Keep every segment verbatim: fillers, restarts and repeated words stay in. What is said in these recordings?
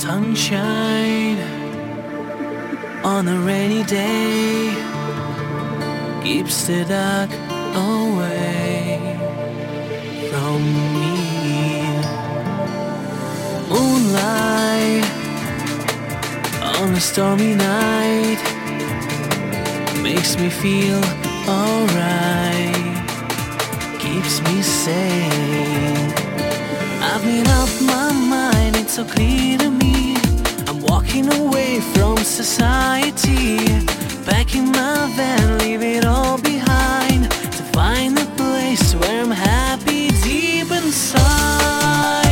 Sunshine on a rainy day keeps the dark away from me. Moonlight on a stormy night makes me feel alright, keeps me sane. I've made up my mind, it's so clear to me. I'm walking away from society, packing my van, leave it all behind, to find a place where I'm happy deep inside.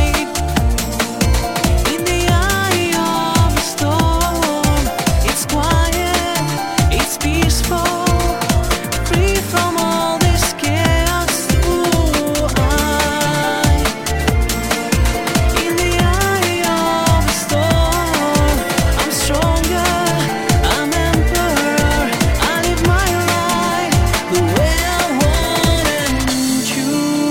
In the eye of a storm, it's quiet, it's peaceful, free from all this chaos. Ooh, I In the eye of a storm, I'm stronger, I'm emperor, I live my life the way I want to.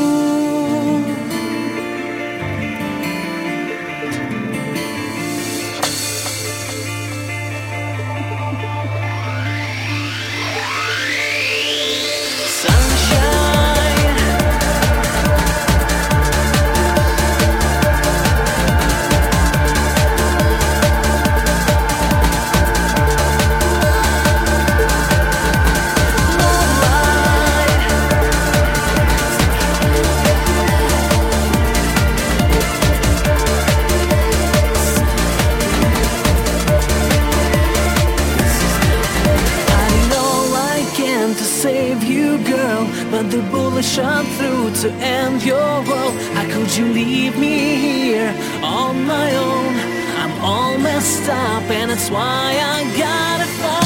Sunshine to save you, girl, but the bullet shot through to end your world. How could you leave me here on my own? I'm all messed up, and that's why I gotta fight.